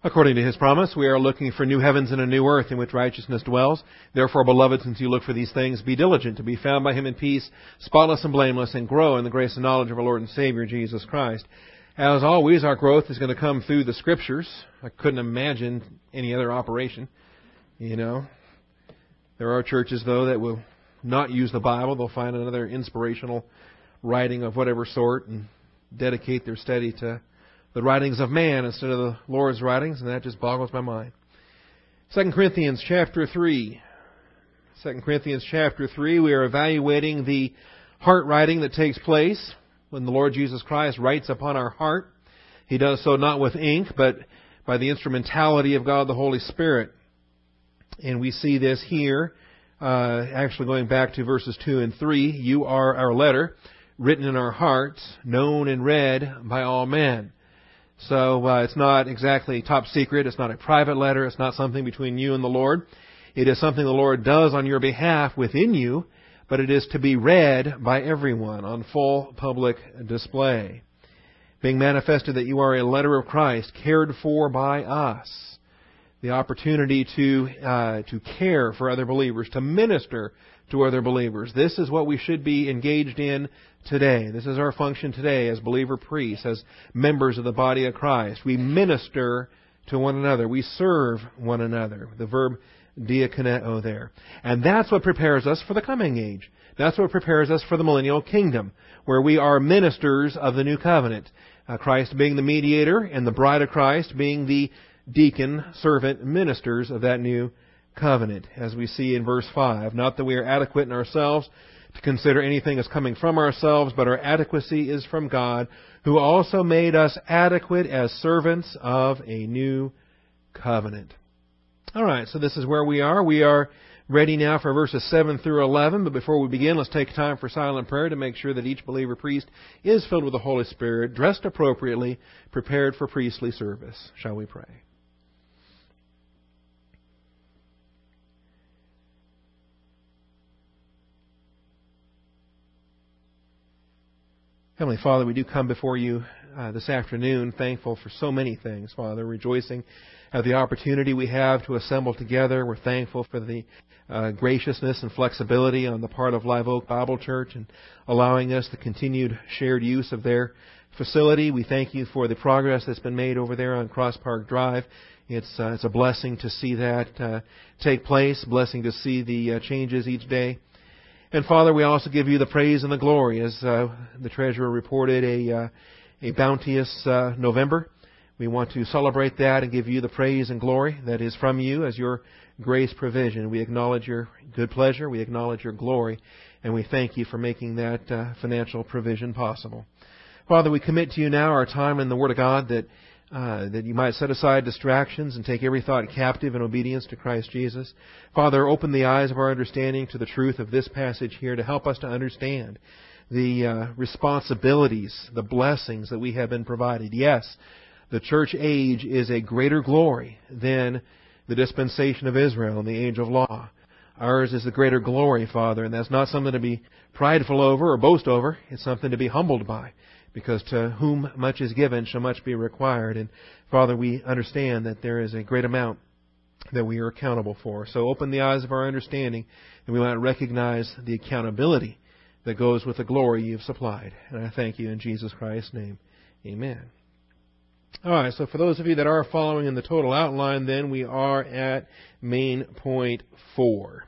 According to His promise, we are looking for new heavens and a new earth in which righteousness dwells. Therefore, beloved, since you look for these things, be diligent to be found by Him in peace, spotless and blameless, and grow in the grace and knowledge of our Lord and Savior, Jesus Christ. As always, our growth is going to come through the Scriptures. I couldn't imagine any other operation, There are churches, though, that will not use the Bible. They'll find another inspirational writing of whatever sort and dedicate their study to the writings of man instead of the Lord's writings, and that just boggles my mind. 2 Corinthians chapter 3. 2 Corinthians chapter 3, we are evaluating the heart writing that takes place when the Lord Jesus Christ writes upon our heart. He does so not with ink, but by the instrumentality of God the Holy Spirit. And we see this here, actually going back to verses 2 and 3. You are our letter, written in our hearts, known and read by all men. So it's not exactly top secret. It's not a private letter. It's not something between you and the Lord. It is something the Lord does on your behalf within you, but it is to be read by everyone on full public display. Being manifested that you are a letter of Christ, cared for by us. The opportunity to care for other believers, to minister to other believers. This is what we should be engaged in today. This is our function today as believer priests, as members of the body of Christ. We minister to one another. We serve one another. The verb diakoneo there. And that's what prepares us for the coming age. That's what prepares us for the millennial kingdom, where we are ministers of the new covenant. Christ being the mediator and the bride of Christ being the deacon, servant, ministers of that new covenant, as we see in verse 5. Not that we are adequate in ourselves to consider anything as coming from ourselves, but our adequacy is from God, who also made us adequate as servants of a new covenant. All right, so this is where we are. We are ready now for verses 7 through 11, but before we begin, let's take time for silent prayer to make sure that each believer priest is filled with the Holy Spirit, dressed appropriately, prepared for priestly service. Shall we pray? Heavenly Father, we do come before you this afternoon, thankful for so many things, Father, rejoicing at the opportunity we have to assemble together. We're thankful for the graciousness and flexibility on the part of Live Oak Bible Church and allowing us the continued shared use of their facility. We thank you for the progress that's been made over there on Cross Park Drive. It's a blessing to see that take place, blessing to see the changes each day. And Father, we also give you the praise and the glory as the treasurer reported a bounteous November. We want to celebrate that and give you the praise and glory that is from you as your grace provision. We acknowledge your good pleasure. We acknowledge your glory. And we thank you for making that financial provision possible. Father, we commit to you now our time in the Word of God that you might set aside distractions and take every thought captive in obedience to Christ Jesus. Father, open the eyes of our understanding to the truth of this passage here to help us to understand the responsibilities, the blessings that we have been provided. Yes, the church age is a greater glory than the dispensation of Israel and the age of law. Ours is the greater glory, Father, and that's not something to be prideful over or boast over. It's something to be humbled by. Because to whom much is given shall much be required. And Father, we understand that there is a great amount that we are accountable for. So open the eyes of our understanding and we might recognize the accountability that goes with the glory you've supplied. And I thank you in Jesus Christ's name. Amen. All right, so for those of you that are following in the total outline, then we are at main point 4.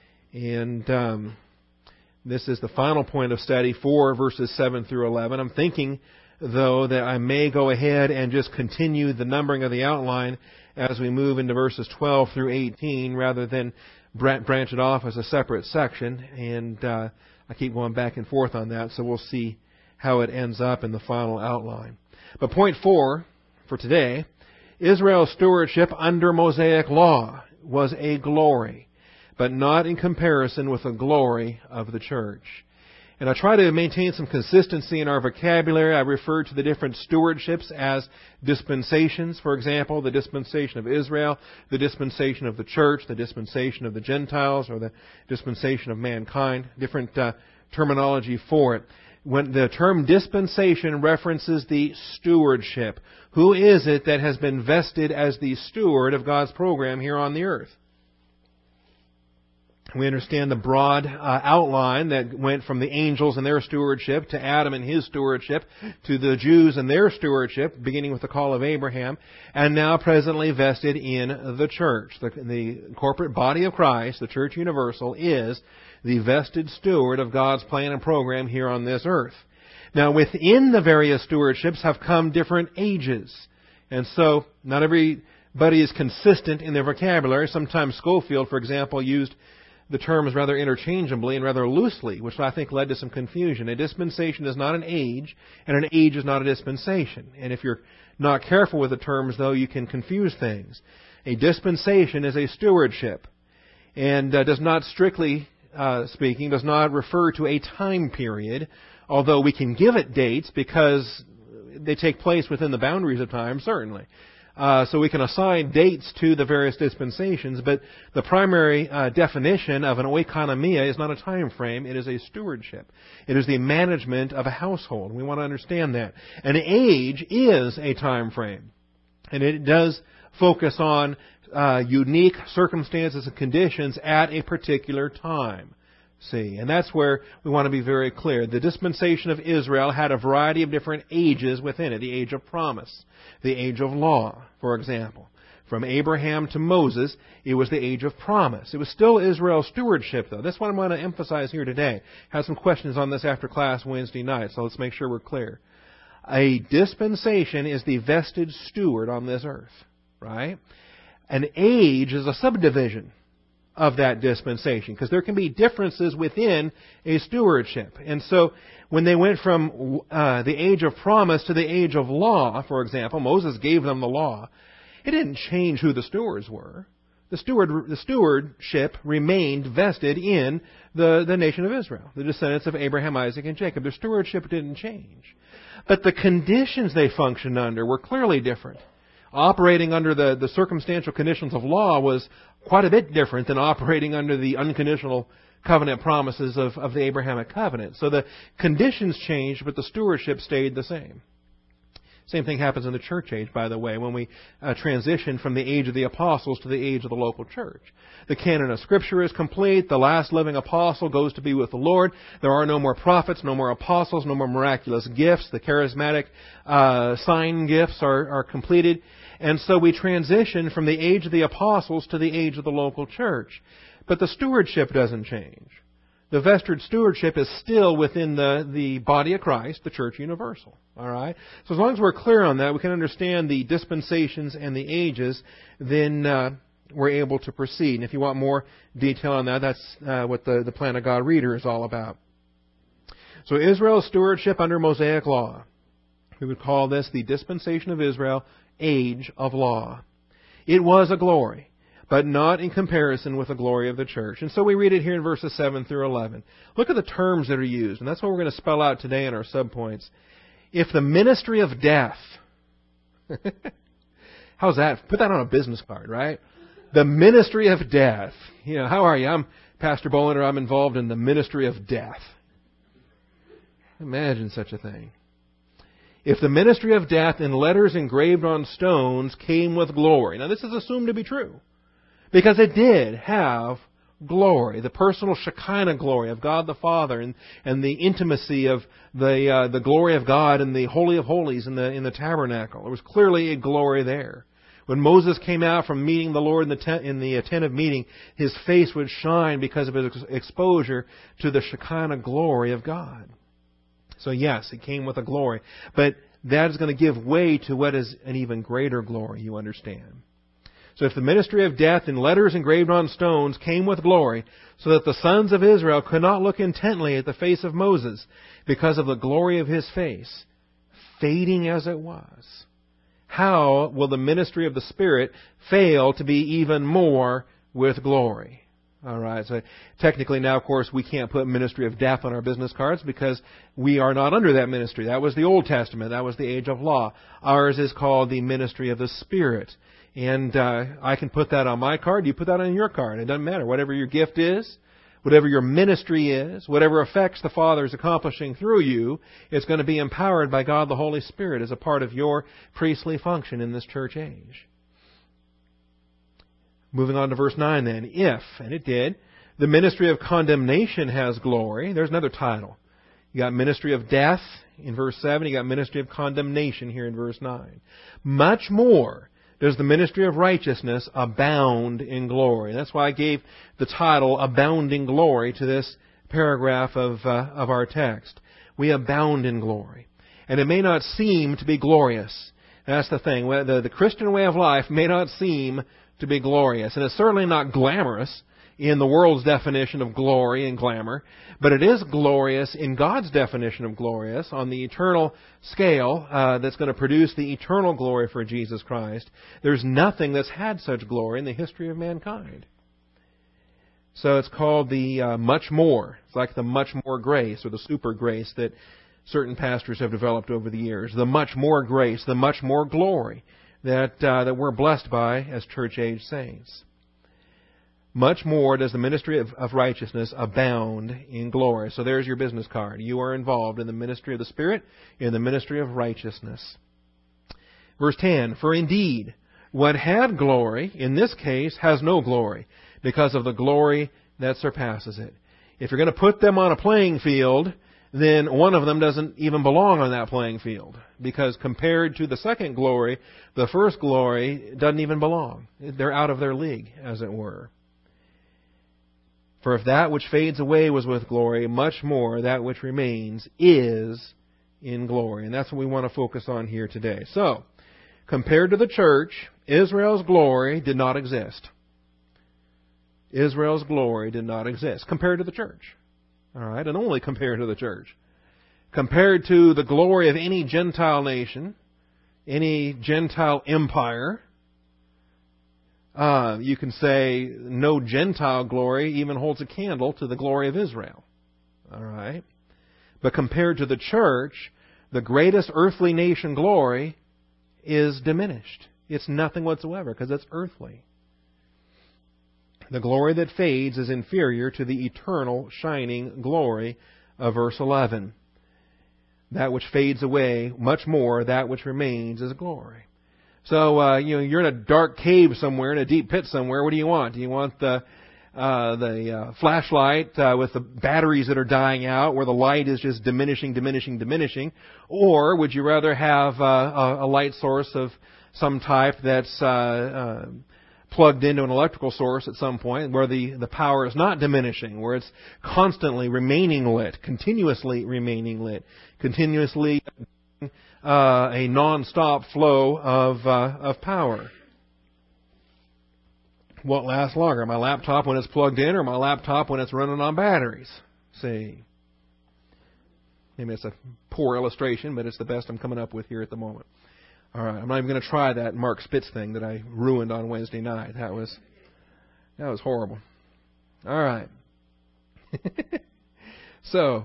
And this is the final point of study for verses 7 through 11. I'm thinking, though, that I may go ahead and just continue the numbering of the outline as we move into verses 12 through 18 rather than branch it off as a separate section. And I keep going back and forth on that, so we'll see how it ends up in the final outline. But point 4 for today, Israel's stewardship under Mosaic law was a glory, but not in comparison with the glory of the church. And I try to maintain some consistency in our vocabulary. I refer to the different stewardships as dispensations. For example, the dispensation of Israel, the dispensation of the church, the dispensation of the Gentiles, or the dispensation of mankind. Different terminology for it. when the term dispensation references the stewardship. Who is it that has been vested as the steward of God's program here on the earth? We understand the broad outline that went from the angels and their stewardship to Adam and his stewardship to the Jews and their stewardship, beginning with the call of Abraham, and now presently vested in the church. The corporate body of Christ, the church universal, is the vested steward of God's plan and program here on this earth. Now, within the various stewardships have come different ages. And so, not everybody is consistent in their vocabulary. Sometimes Schofield, for example, used the terms rather interchangeably and rather loosely, which I think led to some confusion. A dispensation is not an age, and an age is not a dispensation. And if you're not careful with the terms, though, you can confuse things. A dispensation is a stewardship, and does not, strictly speaking, does not refer to a time period, although we can give it dates because they take place within the boundaries of time, certainly. So we can assign dates to the various dispensations, but the primary definition of an oikonomia is not a time frame, it is a stewardship. It is the management of a household. We want to understand that. An age is a time frame, and it does focus on unique circumstances and conditions at a particular time. See, and that's where we want to be very clear. The dispensation of Israel had a variety of different ages within it. The age of promise, the age of law, for example. From Abraham to Moses, it was the age of promise. It was still Israel's stewardship, though. That's what I'm going to emphasize here today. Have some questions on this after class Wednesday night, so let's make sure we're clear. A dispensation is the vested steward on this earth, right? An age is a subdivision of that dispensation, because there can be differences within a stewardship. And so when they went from the age of promise to the age of law, for example, Moses gave them the law, it didn't change who the stewards were. The stewardship remained vested in the nation of Israel, the descendants of Abraham, Isaac, and Jacob. Their stewardship didn't change. But the conditions they functioned under were clearly different. Operating under the circumstantial conditions of law was quite a bit different than operating under the unconditional covenant promises of the Abrahamic covenant. So the conditions changed, but the stewardship stayed the same. Same thing happens in the church age, by the way, when we transition from the age of the apostles to the age of the local church. The canon of Scripture is complete. The last living apostle goes to be with the Lord. There are no more prophets, no more apostles, no more miraculous gifts. The charismatic sign gifts are completed. And so we transition from the age of the apostles to the age of the local church. But the stewardship doesn't change. The vested stewardship is still within the body of Christ, the church universal. All right? So as long as we're clear on that, we can understand the dispensations and the ages, then we're able to proceed. And if you want more detail on that, that's what the Plan of God Reader is all about. So Israel's stewardship under Mosaic law. We would call this the dispensation of Israel, age of law. It was a glory, but not in comparison with the glory of the church. And so we read it here in verses 7 through 11. Look at the terms that are used, and that's what we're going to spell out today in our subpoints. If the ministry of death, how's that? Put that on a business card, right? The ministry of death. You know, how are you? I'm Pastor Bollinger. I'm involved in the ministry of death. Imagine such a thing. If the ministry of death in letters engraved on stones came with glory. Now this is assumed to be true, because it did have glory, the personal Shekinah glory of God the Father, and the intimacy of the glory of God in the Holy of Holies in the tabernacle. There was clearly a glory there. When Moses came out from meeting the Lord in the tent of meeting, his face would shine because of his exposure to the Shekinah glory of God. So yes, it came with a glory, but that is going to give way to what is an even greater glory, you understand. So if the ministry of death in letters engraved on stones came with glory, so that the sons of Israel could not look intently at the face of Moses because of the glory of his face, fading as it was, how will the ministry of the Spirit fail to be even more with glory? All right, so technically now, of course, we can't put ministry of death on our business cards because we are not under that ministry. That was the Old Testament. That was the age of law. Ours is called the ministry of the Spirit. And I can put that on my card. You put that on your card. It doesn't matter. Whatever your gift is, whatever your ministry is, whatever effects the Father is accomplishing through you, it's going to be empowered by God the Holy Spirit as a part of your priestly function in this church age. Moving on to verse 9 then. If, and it did, the ministry of condemnation has glory, there's another title. You got ministry of death in verse 7, you got ministry of condemnation here in verse 9. Much more does the ministry of righteousness abound in glory. That's why I gave the title Abounding Glory to this paragraph of our text. We abound in glory. And it may not seem to be glorious. That's the thing. The Christian way of life may not seem to be glorious. And it's certainly not glamorous in the world's definition of glory and glamour, but it is glorious in God's definition of glorious on the eternal scale that's going to produce the eternal glory for Jesus Christ. There's nothing that's had such glory in the history of mankind. So it's called the much more. It's like the much more grace or the super grace that certain pastors have developed over the years. The much more grace, the much more glory that we're blessed by as church age saints. Much more does the ministry of righteousness abound in glory. So there's your business card. You are involved in the ministry of the Spirit, in the ministry of righteousness. Verse 10, for indeed, what had glory, in this case, has no glory, because of the glory that surpasses it. If you're going to put them on a playing field, then one of them doesn't even belong on that playing field. Because compared to the second glory, the first glory doesn't even belong. They're out of their league, as it were. For if that which fades away was with glory, much more that which remains is in glory. And that's what we want to focus on here today. So, compared to the church, Israel's glory did not exist. Israel's glory did not exist compared to the church. All right, and only compared to the church. Compared to the glory of any Gentile nation, any Gentile empire, you can say no Gentile glory even holds a candle to the glory of Israel. All right? But compared to the church, the greatest earthly nation glory is diminished. It's nothing whatsoever because it's earthly. The glory that fades is inferior to the eternal shining glory of verse 11. That which fades away, much more, that which remains is glory. So, you're in a dark cave somewhere, in a deep pit somewhere. What do you want? Do you want the flashlight with the batteries that are dying out, where the light is just diminishing? Or would you rather have a light source of some type that's plugged into an electrical source at some point, where the power is not diminishing, where it's constantly remaining lit, continuously remaining lit, continuously a non-stop flow of power? What lasts longer, my laptop when it's plugged in or my laptop when it's running on batteries? See, maybe it's a poor illustration, but it's the best I'm coming up with here at the moment. All right, I'm not even going to try that Mark Spitz thing that I ruined on Wednesday night. That was horrible. All right. So,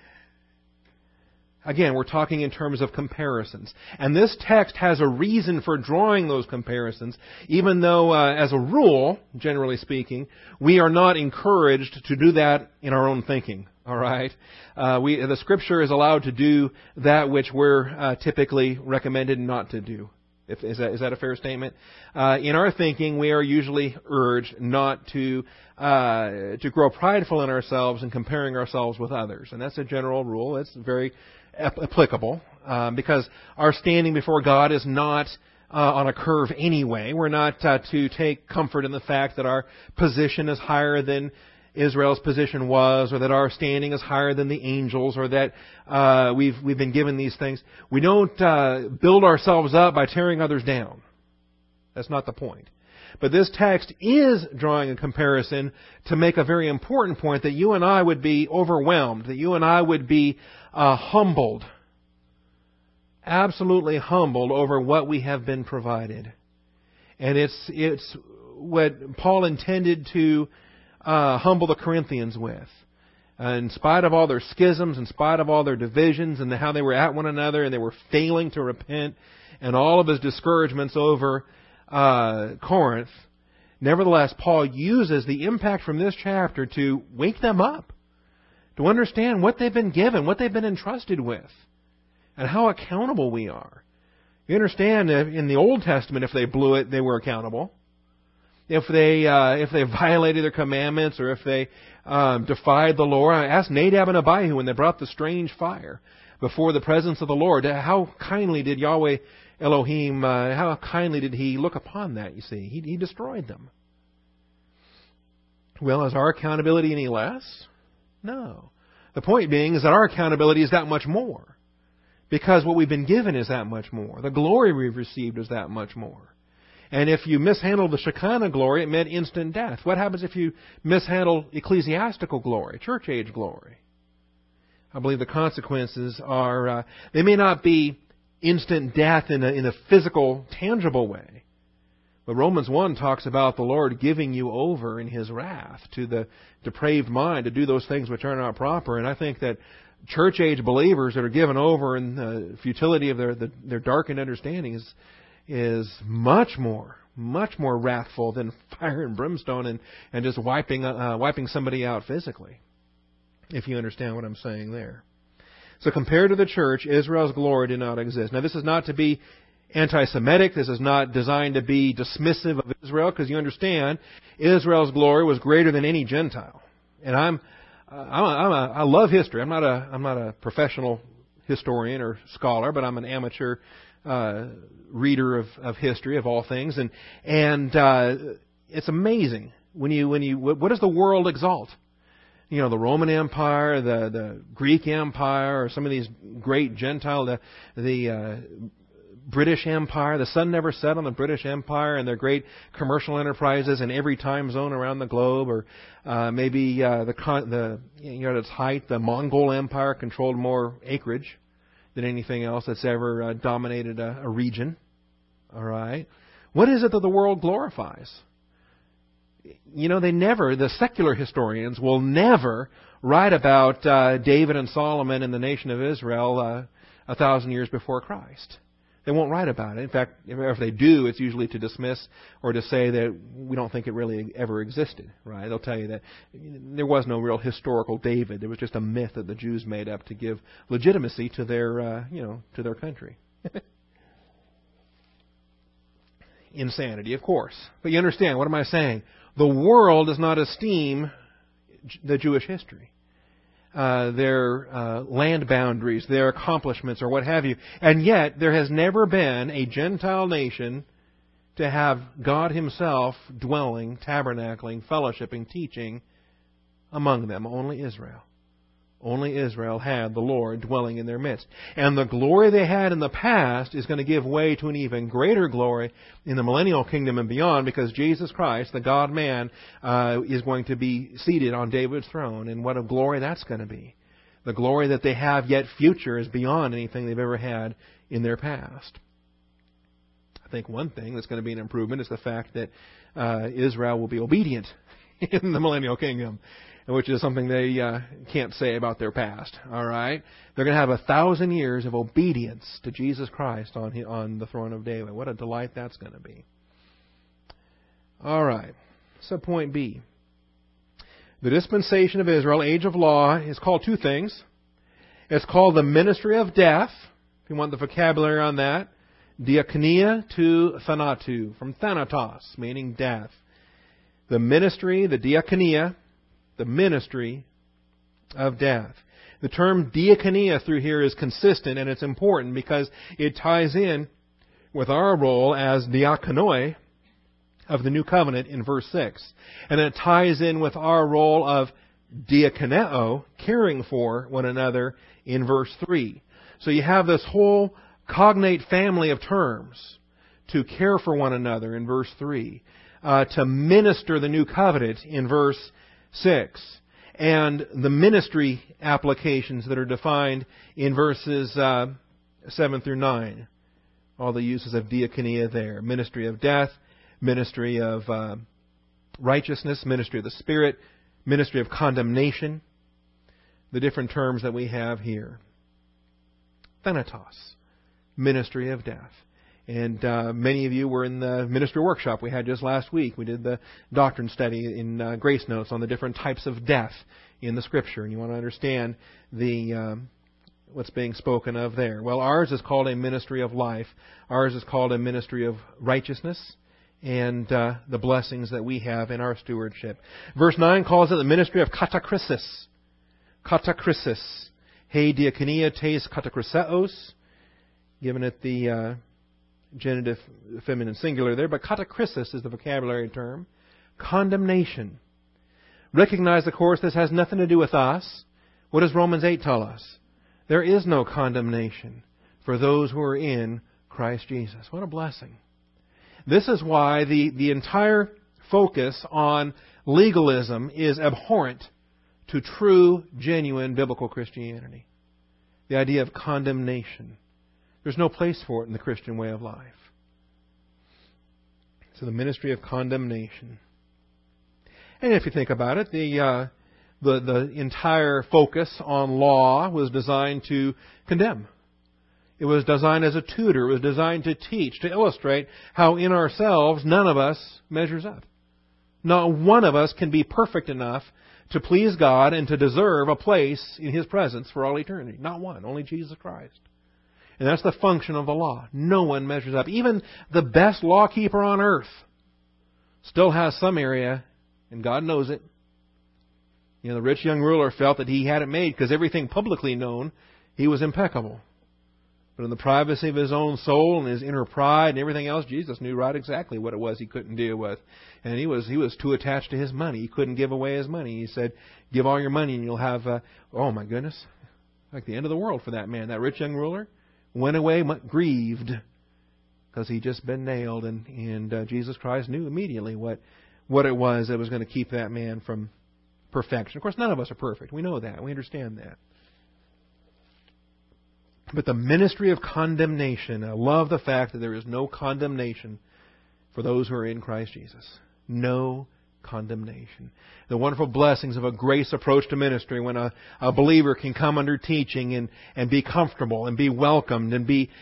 again, we're talking in terms of comparisons. And this text has a reason for drawing those comparisons, even though, as a rule, generally speaking, we are not encouraged to do that in our own thinking. All right? The Scripture is allowed to do that which we're typically recommended not to do. Is that a fair statement? In our thinking, we are usually urged not to grow prideful in ourselves and comparing ourselves with others. And that's a general rule. It's very applicable because our standing before God is not on a curve anyway. We're not to take comfort in the fact that our position is higher than Israel's position was, or that our standing is higher than the angels, or that we've been given these things. We don't build ourselves up by tearing others down. That's not the point. But this text is drawing a comparison to make a very important point, that you and I would be overwhelmed, that you and I would be humbled, absolutely humbled over what we have been provided. And it's what Paul intended to humble the Corinthians with. In spite of all their schisms, in spite of all their divisions, and how they were at one another, and they were failing to repent, and all of his discouragements over Corinth, Nevertheless, Paul uses the impact from this chapter to wake them up, to understand what they've been given, what they've been entrusted with, and how accountable we are. You understand that in the Old Testament, if they blew it, they were accountable. If they violated their commandments, or if they defied the Lord. Ask Nadab and Abihu when they brought the strange fire before the presence of the Lord. How kindly did Yahweh Elohim, how kindly did He look upon that, you see? He destroyed them. Well, is our accountability any less? No. The point being is that our accountability is that much more. Because what we've been given is that much more. The glory we've received is that much more. And if you mishandle the Shekinah glory, it meant instant death. What happens if you mishandle ecclesiastical glory, church age glory? I believe the consequences are, they may not be instant death in a physical, tangible way. But Romans 1 talks about the Lord giving you over in His wrath to the depraved mind to do those things which are not proper. And I think that church age believers that are given over in the futility of their darkened understanding is much more wrathful than fire and brimstone and just wiping somebody out physically. If you understand what I'm saying there. So compared to the church, Israel's glory did not exist. Now this is not to be anti-Semitic. This is not designed to be dismissive of Israel, because you understand Israel's glory was greater than any Gentile. And I love history. I'm not a professional historian or scholar, but I'm an amateur reader of history of all things, and it's amazing what does the world exalt? You know, the Roman Empire, the Greek Empire, or some of these great Gentile, the British Empire. The sun never set on the British Empire and their great commercial enterprises in every time zone around the globe, or maybe at its height, the Mongol Empire controlled more acreage than anything else that's ever dominated a region. All right, what is it that the world glorifies? You know, the secular historians will never write about David and Solomon and the nation of Israel 1,000 years before Christ. They won't write about it. In fact, if they do, it's usually to dismiss or to say that we don't think it really ever existed. Right? They'll tell you that there was no real historical David. There was just a myth that the Jews made up to give legitimacy to their, to their country. Insanity, of course. But you understand, what am I saying? The world does not esteem the Jewish history, their land boundaries, their accomplishments, or what have you. And yet, there has never been a Gentile nation to have God Himself dwelling, tabernacling, fellowshipping, teaching among them. Only Israel. Only Israel had the Lord dwelling in their midst. And the glory they had in the past is going to give way to an even greater glory in the millennial kingdom and beyond, because Jesus Christ, the God-man, is going to be seated on David's throne. And what a glory that's going to be. The glory that they have yet future is beyond anything they've ever had in their past. I think one thing that's going to be an improvement is the fact that Israel will be obedient in the millennial kingdom, which is something they can't say about their past. All right, they're going to have 1,000 years of obedience to Jesus Christ on the throne of David. What a delight that's going to be. All right, so point B. The dispensation of Israel, age of law, is called two things. It's called the ministry of death. If you want the vocabulary on that, diakonia to thanatu, from thanatos, meaning death. The ministry, the diakonia, the ministry of death. The term diakonia through here is consistent, and it's important because it ties in with our role as diakonoi of the new covenant in verse 6. And it ties in with our role of diakoneo, caring for one another, in verse 3. So you have this whole cognate family of terms to care for one another in verse 3, to minister the new covenant in verse 6, and the ministry applications that are defined in verses 7 through 9. All the uses of diakonia there. Ministry of death, ministry of righteousness, ministry of the Spirit, ministry of condemnation. The different terms that we have here. Thanatos, ministry of death. And many of you were in the ministry workshop we had just last week. We did the doctrine study in Grace Notes on the different types of death in the Scripture. And you want to understand what's being spoken of there. Well, ours is called a ministry of life. Ours is called a ministry of righteousness and the blessings that we have in our stewardship. Verse 9 calls it the ministry of katakrisis. Katakrisis. He diakonia tes katakriseos. Given it the genitive feminine singular there, but katakrisis is the vocabulary term. Condemnation. Recognize, of course, this has nothing to do with us. What does Romans 8 tell us? There is no condemnation for those who are in Christ Jesus. What a blessing. This is why the entire focus on legalism is abhorrent to true, genuine biblical Christianity. The idea of condemnation. There's no place for it in the Christian way of life. So the ministry of condemnation. And if you think about it, the entire focus on law was designed to condemn. It was designed as a tutor. It was designed to teach, to illustrate how in ourselves none of us measures up. Not one of us can be perfect enough to please God and to deserve a place in His presence for all eternity. Not one. Only Jesus Christ. And that's the function of the law. No one measures up. Even the best lawkeeper on earth still has some area, and God knows it. You know, the rich young ruler felt that he had it made because everything publicly known, he was impeccable. But in the privacy of his own soul and his inner pride and everything else, Jesus knew right exactly what it was he couldn't deal with. And he was too attached to his money. He couldn't give away his money. He said, give all your money and you'll have, oh my goodness, like the end of the world for that man. That rich young ruler went away grieved because he'd just been nailed. And Jesus Christ knew immediately what it was that was going to keep that man from perfection. Of course, none of us are perfect. We know that. We understand that. But the ministry of condemnation, I love the fact that there is no condemnation for those who are in Christ Jesus. No condemnation. The wonderful blessings of a grace approach to ministry when a believer can come under teaching and be comfortable and be welcomed and be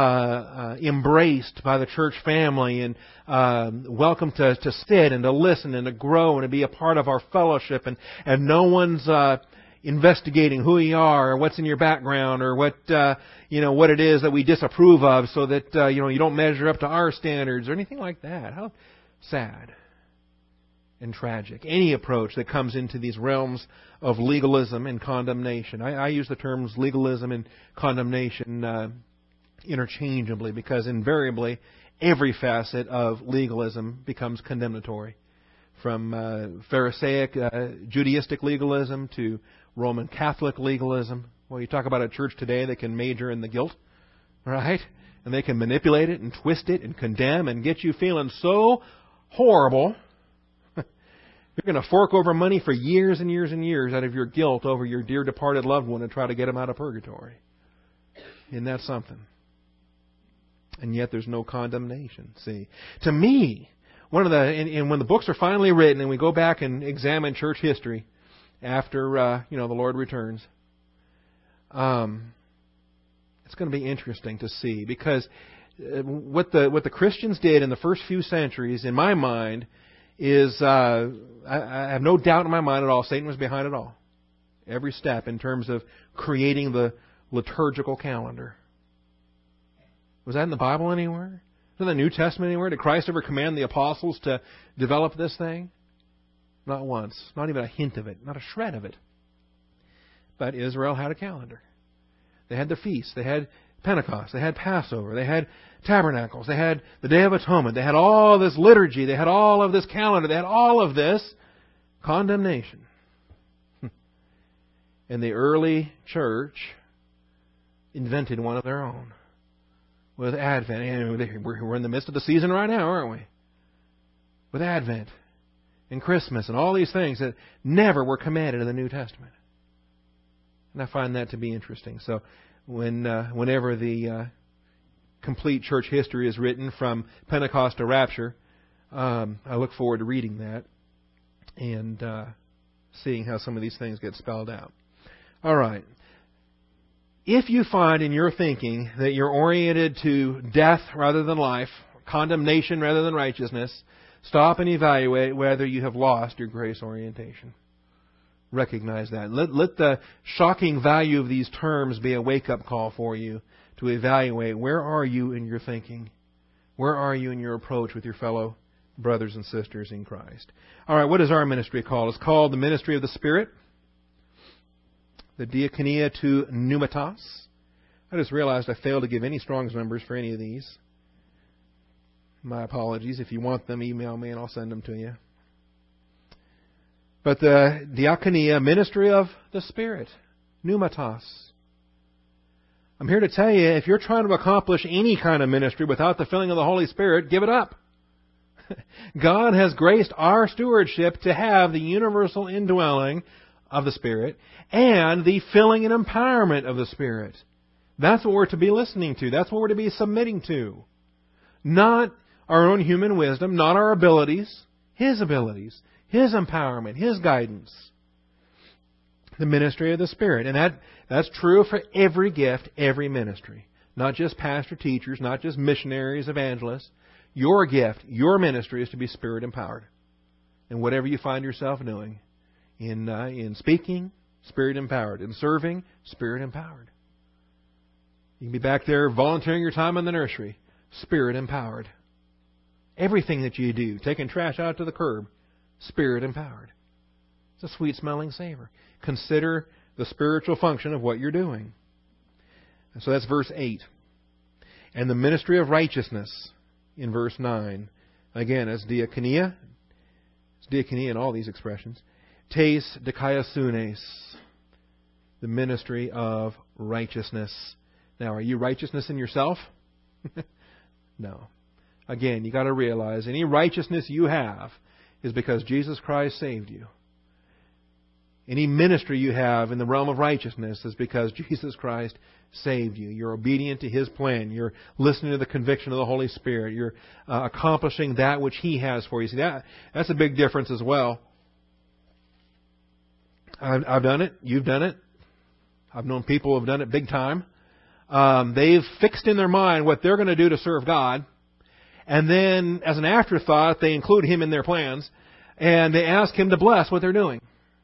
embraced by the church family and welcome to sit and to listen and to grow and to be a part of our fellowship and no one's investigating who you are or what's in your background or what it is that we disapprove of so that you don't measure up to our standards or anything like that. How sad and tragic. Any approach that comes into these realms of legalism and condemnation. I use the terms legalism and condemnation interchangeably because invariably every facet of legalism becomes condemnatory. From Pharisaic, Judaistic legalism to Roman Catholic legalism. Well, you talk about a church today that can major in the guilt, right? And they can manipulate it and twist it and condemn and get you feeling so horrible. You're going to fork over money for years and years and years out of your guilt over your dear departed loved one and try to get him out of purgatory. Isn't that something? And yet there's no condemnation. See, to me, when the books are finally written and we go back and examine church history after the Lord returns, it's going to be interesting to see because what the Christians did in the first few centuries, in my mind, is I have no doubt in my mind at all Satan was behind it all. Every step in terms of creating the liturgical calendar. Was that in the Bible anywhere? Was that in the New Testament anywhere? Did Christ ever command the apostles to develop this thing? Not once. Not even a hint of it. Not a shred of it. But Israel had a calendar. They had the feasts. They had Pentecost. They had Passover. They had Tabernacles. They had the Day of Atonement. They had all this liturgy. They had all of this calendar. They had all of this condemnation. And the early church invented one of their own with Advent. And we're in the midst of the season right now, aren't we? With Advent and Christmas and all these things that never were commanded in the New Testament. And I find that to be interesting. So whenever the complete church history is written from Pentecost to Rapture, I look forward to reading that and seeing how some of these things get spelled out. All right. If you find in your thinking that you're oriented to death rather than life, condemnation rather than righteousness, stop and evaluate whether you have lost your grace orientation. Recognize that. Let the shocking value of these terms be a wake-up call for you to evaluate where are you in your thinking? Where are you in your approach with your fellow brothers and sisters in Christ? All right, what is our ministry called? It's called the ministry of the Spirit. The diakonia to pneumatos. I just realized I failed to give any Strong's numbers for any of these. My apologies. If you want them, email me and I'll send them to you. But the diakonia, ministry of the Spirit, pneumatos. I'm here to tell you, if you're trying to accomplish any kind of ministry without the filling of the Holy Spirit, give it up. God has graced our stewardship to have the universal indwelling of the Spirit and the filling and empowerment of the Spirit. That's what we're to be listening to. That's what we're to be submitting to. Not our own human wisdom, not our abilities, His empowerment, His guidance. The ministry of the Spirit. And that's true for every gift, every ministry. Not just pastor teachers, not just missionaries, evangelists. Your gift, your ministry is to be Spirit empowered. And whatever you find yourself doing, in speaking, Spirit empowered. In serving, Spirit empowered. You can be back there volunteering your time in the nursery, Spirit empowered. Everything that you do, taking trash out to the curb, Spirit empowered. It's a sweet smelling savor. Consider the spiritual function of what you're doing. And so that's verse 8. And the ministry of righteousness in verse 9. Again, it's diakonia. It's diakonia in all these expressions. Tes dikaiasunes. The ministry of righteousness. Now, are you righteousness in yourself? No. Again, you got to realize any righteousness you have is because Jesus Christ saved you. Any ministry you have in the realm of righteousness is because Jesus Christ saved you. You're obedient to His plan. You're listening to the conviction of the Holy Spirit. You're accomplishing that which He has for you. See, that's a big difference as well. I've done it. You've done it. I've known people who have done it big time. They've fixed in their mind what they're going to do to serve God. And then, as an afterthought, they include Him in their plans. And they ask Him to bless what they're doing.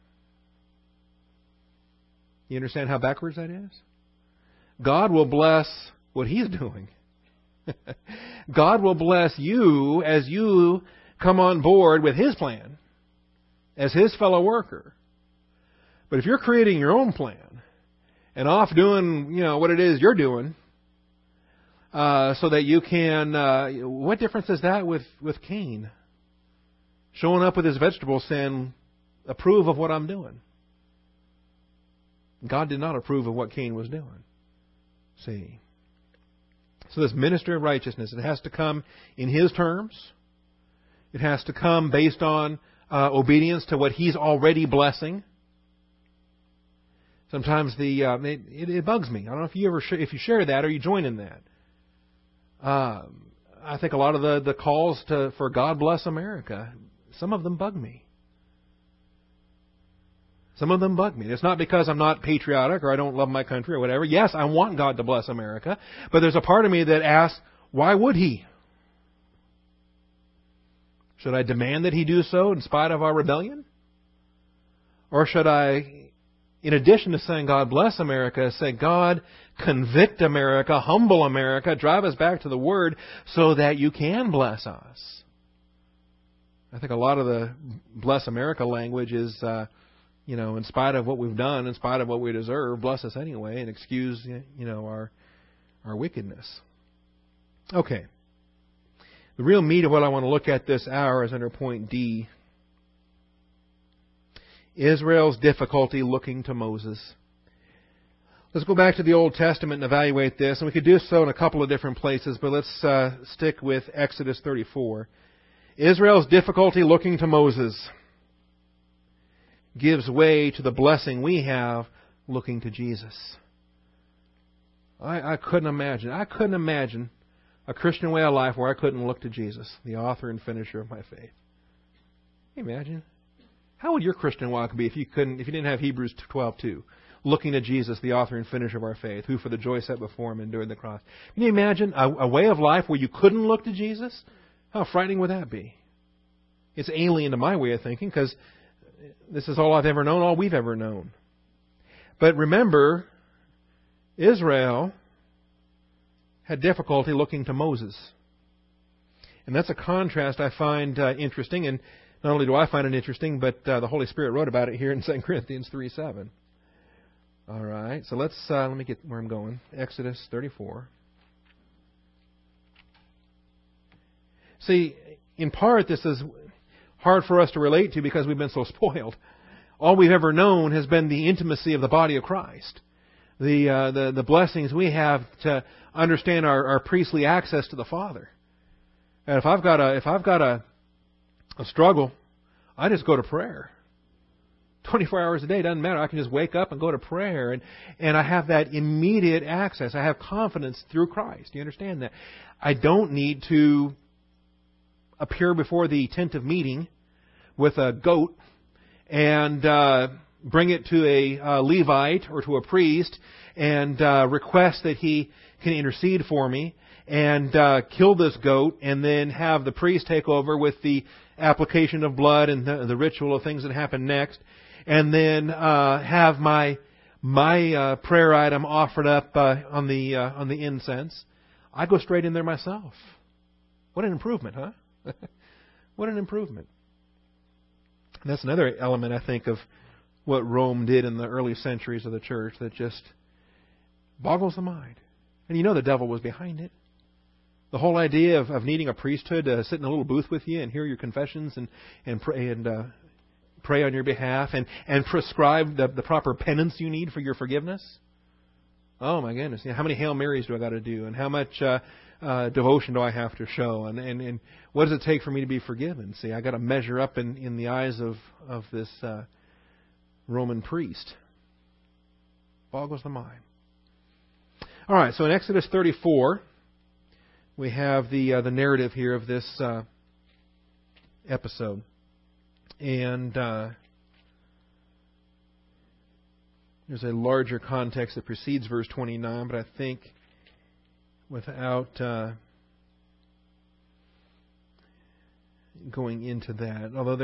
You understand how backwards that is? God will bless what He's doing. God will bless you as you come on board with His plan, as His fellow worker. But if you're creating your own plan and off doing, what it is you're doing, so that you can, what difference is that with Cain? Showing up with his vegetables saying, approve of what I'm doing. God did not approve of what Cain was doing. See. So this ministry of righteousness, it has to come in His terms. It has to come based on obedience to what He's already blessing. Sometimes it bugs me. I don't know if you share that or you join in that. I think a lot of the calls for God bless America, some of them bug me. Some of them bug me. It's not because I'm not patriotic or I don't love my country or whatever. Yes, I want God to bless America. But there's a part of me that asks, why would He? Should I demand that He do so in spite of our rebellion? Or should I, in addition to saying God bless America, say God convict America, humble America, drive us back to the Word so that you can bless us? I think a lot of the bless America language is... in spite of what we've done, in spite of what we deserve, bless us anyway and excuse, our wickedness. Okay. The real meat of what I want to look at this hour is under point D. Israel's difficulty looking to Moses. Let's go back to the Old Testament and evaluate this. And we could do so in a couple of different places, but let's stick with Exodus 34. Israel's difficulty looking to Moses gives way to the blessing we have looking to Jesus. I couldn't imagine a Christian way of life where I couldn't look to Jesus, the author and finisher of my faith. Can you imagine? How would your Christian walk be if you didn't have Hebrews 12:2? looking to Jesus, the author and finisher of our faith, who for the joy set before him endured the cross. Can you imagine a way of life where you couldn't look to Jesus? How frightening would that be? It's alien to my way of thinking because this is all I've ever known, all we've ever known. But remember, Israel had difficulty looking to Moses. And that's a contrast I find interesting. And not only do I find it interesting, but the Holy Spirit wrote about it here in 2 Corinthians 3:7. All right, so let me get where I'm going. Exodus 34. See, in part, this is hard for us to relate to because we've been so spoiled. All we've ever known has been the intimacy of the body of Christ, the blessings we have to understand our priestly access to the Father. And if I've got a struggle, I just go to prayer. 24 hours a day, doesn't matter. I can just wake up and go to prayer, and I have that immediate access. I have confidence through Christ. Do you understand that? I don't need to appear before the tent of meeting with a goat and bring it to a Levite or to a priest and request that he can intercede for me and kill this goat and then have the priest take over with the application of blood and the ritual of things that happen next, and then have my prayer item offered up on the incense. I go straight in there myself. What an improvement, huh? What an improvement. And that's another element, I think, of what Rome did in the early centuries of the church that just boggles the mind. And you know the devil was behind it. The whole idea of needing a priesthood to sit in a little booth with you and hear your confessions and pray on your behalf and prescribe the proper penance you need for your forgiveness. Oh my goodness! How many Hail Marys do I got to do, and how much devotion do I have to show, and what does it take for me to be forgiven? See, I got to measure up in the eyes of this Roman priest. Boggles the mind. All right, so in Exodus 34, we have the narrative here of this episode, and there's a larger context that precedes verse 29, but I think without going into that, although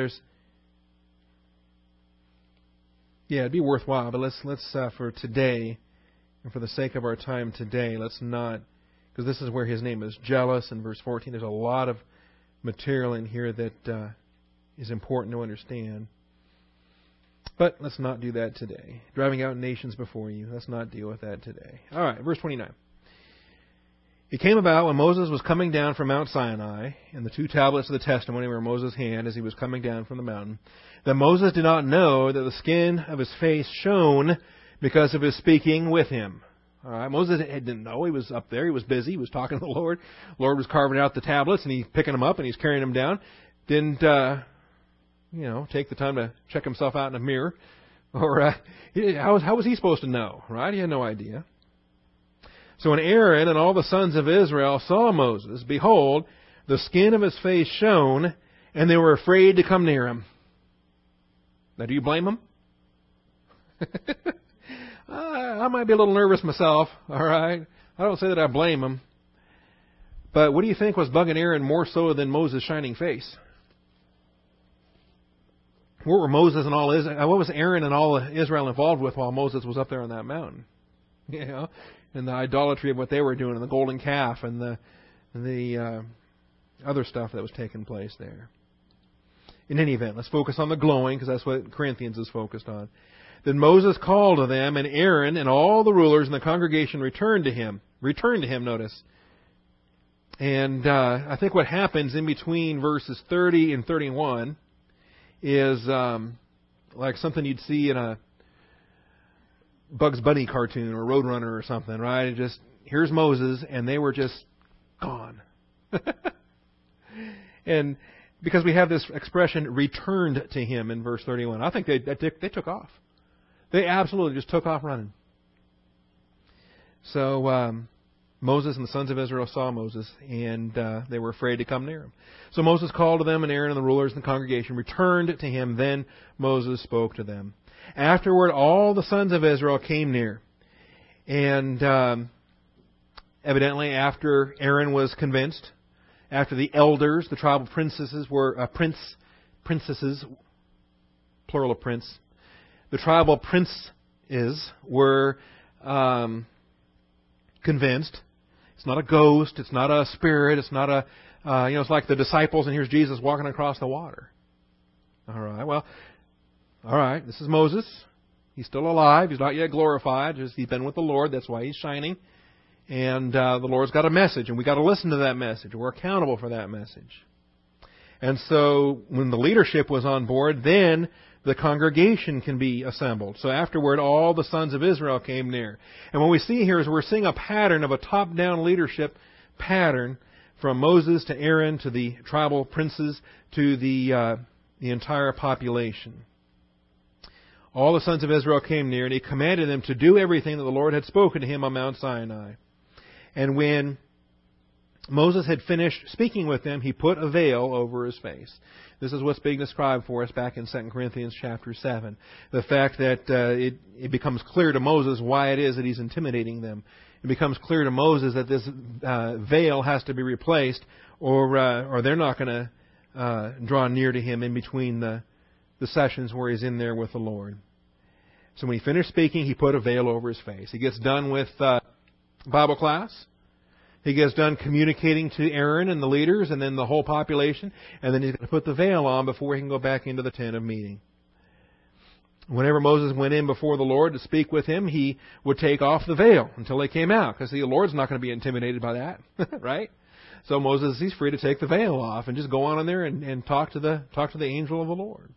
it'd be worthwhile, but let's for today and for the sake of our time today, let's not, because this is where his name is jealous in verse 14. There's a lot of material in here that is important to understand. But let's not do that today. Driving out nations before you, let's not deal with that today. All right, verse 29. It came about when Moses was coming down from Mount Sinai, and the 2 tablets of the testimony were in Moses' hand as he was coming down from the mountain, that Moses did not know that the skin of his face shone because of his speaking with him. All right, Moses didn't know. He was up there. He was busy. He was talking to the Lord. The Lord was carving out the tablets, and he's picking them up, and he's carrying them down. Didn't, take the time to check himself out in a mirror. Or how was he supposed to know, right? He had no idea. So when Aaron and all the sons of Israel saw Moses, behold, the skin of his face shone, and they were afraid to come near him. Now, do you blame them? I might be a little nervous myself, all right? I don't say that I blame them. But what do you think was bugging Aaron more so than Moses' shining face? What were Moses and all Israel? What was Aaron and all Israel involved with while Moses was up there on that mountain? You know, and the idolatry of what they were doing, and the golden calf, and the other stuff that was taking place there. In any event, let's focus on the glowing, because that's what Corinthians is focused on. Then Moses called to them, and Aaron and all the rulers in the congregation returned to him, notice. And I think what happens in between verses 30 and 31 is like something you'd see in a Bugs Bunny cartoon or Roadrunner or something, right? Just, here's Moses, and they were just gone. And because we have this expression, returned to him in verse 31, I think they took off. They absolutely just took off running. So Moses and the sons of Israel saw Moses, and they were afraid to come near him. So Moses called to them, and Aaron and the rulers and the congregation returned to him. Then Moses spoke to them. Afterward, all the sons of Israel came near. And evidently, after Aaron was convinced, after the elders, the tribal princesses were princesses, plural of prince, the tribal princes were convinced. It's not a ghost. It's not a spirit. It's not a, it's like the disciples, and here's Jesus walking across the water. All right, well, all right, this is Moses. He's still alive. He's not yet glorified. He's been with the Lord. That's why he's shining. And the Lord's got a message, and we've got to listen to that message. We're accountable for that message. And so when the leadership was on board, then the congregation can be assembled. So afterward, all the sons of Israel came near. And what we see here is we're seeing a pattern of a top-down leadership pattern from Moses to Aaron to the tribal princes to the entire population. All the sons of Israel came near, and he commanded them to do everything that the Lord had spoken to him on Mount Sinai. And when Moses had finished speaking with them, he put a veil over his face. This is what's being described for us back in 2 Corinthians chapter 7. The fact that it becomes clear to Moses why it is that he's intimidating them. It becomes clear to Moses that this veil has to be replaced, or they're not going to draw near to him in between the sessions where he's in there with the Lord. So when he finished speaking, he put a veil over his face. He gets done with Bible class. He gets done communicating to Aaron and the leaders and then the whole population, and then he's going to put the veil on before he can go back into the tent of meeting. Whenever Moses went in before the Lord to speak with him, he would take off the veil until they came out, because the Lord's not going to be intimidated by that, right? So Moses, he's free to take the veil off and just go on in there and talk to the angel of the Lord.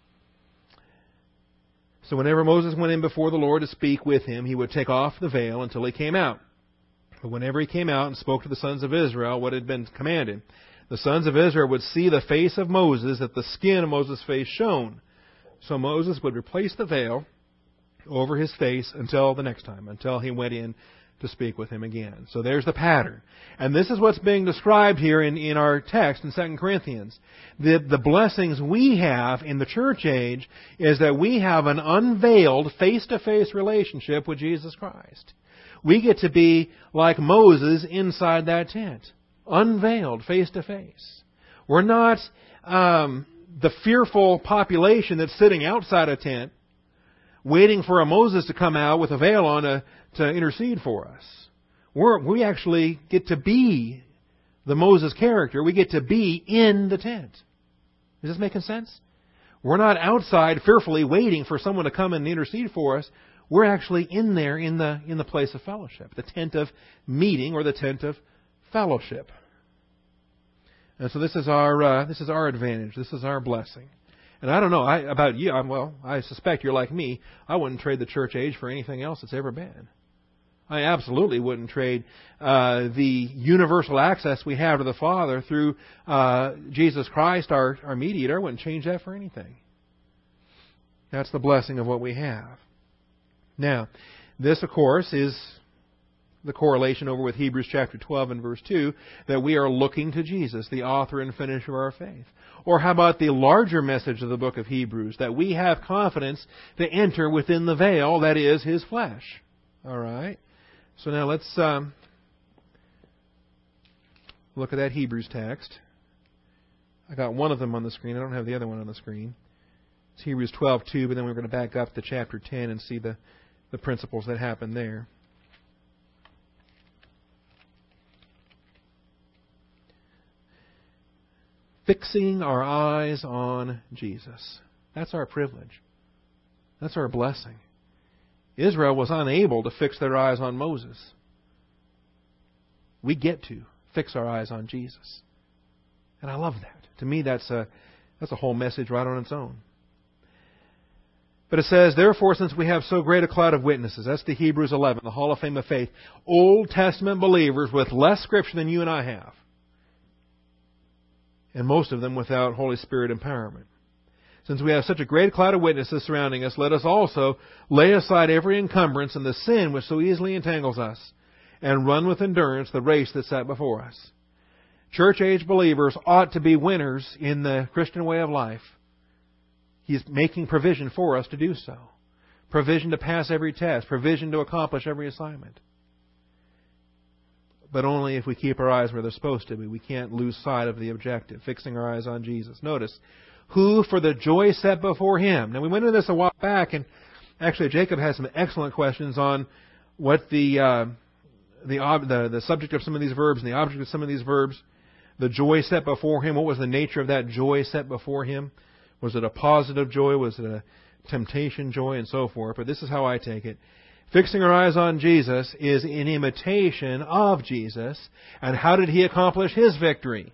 So whenever Moses went in before the Lord to speak with him, he would take off the veil until he came out. But whenever he came out and spoke to the sons of Israel what had been commanded, the sons of Israel would see the face of Moses, that the skin of Moses' face shone. So Moses would replace the veil over his face until the next time, until he went in to speak with him again. So there's the pattern. And this is what's being described here in our text in 2 Corinthians. The blessings we have in the church age is that we have an unveiled face-to-face relationship with Jesus Christ. We get to be like Moses inside that tent, unveiled face-to-face. We're not the fearful population that's sitting outside a tent waiting for a Moses to come out with a veil on to intercede for us. We actually get to be the Moses character. We get to be in the tent. Is this making sense? We're not outside fearfully waiting for someone to come and intercede for us. We're actually in there in the place of fellowship, the tent of meeting or the tent of fellowship. And so this is our advantage. This is our blessing. And I don't know about you. I suspect you're like me. I wouldn't trade the church age for anything else that's ever been. I absolutely wouldn't trade the universal access we have to the Father through Jesus Christ, our mediator. I wouldn't change that for anything. That's the blessing of what we have. Now, this, of course, is the correlation over with Hebrews chapter 12 and verse 2, that we are looking to Jesus, the author and finisher of our faith. Or how about the larger message of the book of Hebrews, that we have confidence to enter within the veil, that is, His flesh. All right? So now let's look at that Hebrews text. I got one of them on the screen. I don't have the other one on the screen. It's Hebrews 12:2, but then we're going to back up to chapter 10 and see the principles that happen there. Fixing our eyes on Jesus. That's our privilege. That's our blessing. Israel was unable to fix their eyes on Moses. We get to fix our eyes on Jesus. And I love that. To me, that's a whole message right on its own. But it says, therefore, since we have so great a cloud of witnesses, that's the Hebrews 11, the Hall of Fame of Faith, Old Testament believers with less Scripture than you and I have. And most of them without Holy Spirit empowerment. Since we have such a great cloud of witnesses surrounding us, let us also lay aside every encumbrance and the sin which so easily entangles us, and run with endurance the race that's set before us. Church-age believers ought to be winners in the Christian way of life. He's making provision for us to do so. Provision to pass every test. Provision to accomplish every assignment. But only if we keep our eyes where they're supposed to be. We can't lose sight of the objective, fixing our eyes on Jesus. Notice, who for the joy set before Him. Now, we went into this a while back, and actually Jacob has some excellent questions on what the subject of some of these verbs and the object of some of these verbs. The joy set before Him. What was the nature of that joy set before Him? Was it a positive joy? Was it a temptation joy? And so forth. But this is how I take it. Fixing our eyes on Jesus is in imitation of Jesus. And how did He accomplish His victory?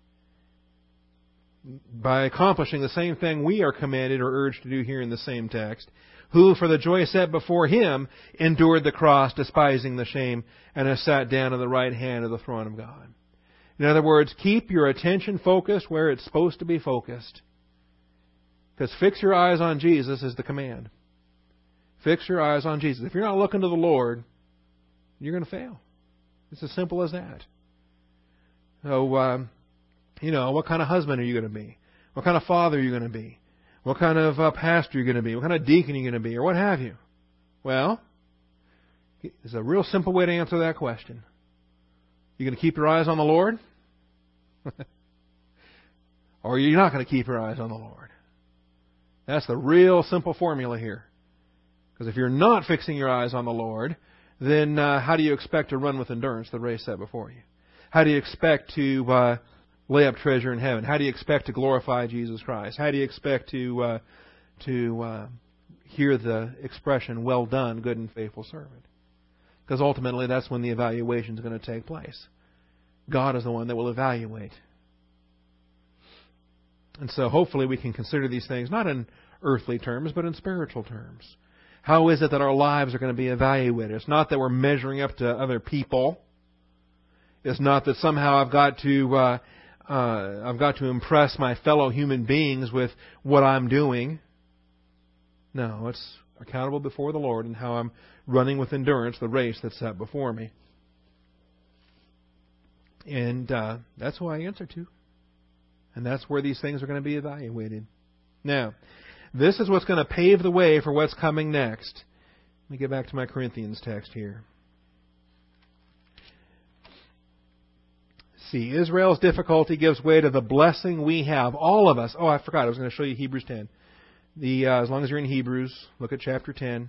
By accomplishing the same thing we are commanded or urged to do here in the same text. Who, for the joy set before Him, endured the cross, despising the shame, and has sat down on the right hand of the throne of God. In other words, keep your attention focused where it's supposed to be focused. Because fix your eyes on Jesus is the command. Fix your eyes on Jesus. If you're not looking to the Lord, you're going to fail. It's as simple as that. So, what kind of husband are you going to be? What kind of father are you going to be? What kind of pastor are you going to be? What kind of deacon are you going to be? Or what have you? Well, there's a real simple way to answer that question. You going to keep your eyes on the Lord? Or are you not going to keep your eyes on the Lord? That's the real simple formula here. Because if you're not fixing your eyes on the Lord, then how do you expect to run with endurance the race set before you? How do you expect to lay up treasure in heaven? How do you expect to glorify Jesus Christ? How do you expect to hear the expression, well done, good and faithful servant? Because ultimately that's when the evaluation is going to take place. God is the one that will evaluate. And so hopefully we can consider these things not in earthly terms, but in spiritual terms. How is it that our lives are going to be evaluated? It's not that we're measuring up to other people. It's not that somehow I've got to impress my fellow human beings with what I'm doing. No, it's accountable before the Lord and how I'm running with endurance the race that's set before me. And that's who I answer to. And that's where these things are going to be evaluated. Now, this is what's going to pave the way for what's coming next. Let me get back to my Corinthians text here. See, Israel's difficulty gives way to the blessing we have. All of us. Oh, I forgot. I was going to show you Hebrews 10. As long as you're in Hebrews, look at chapter 10.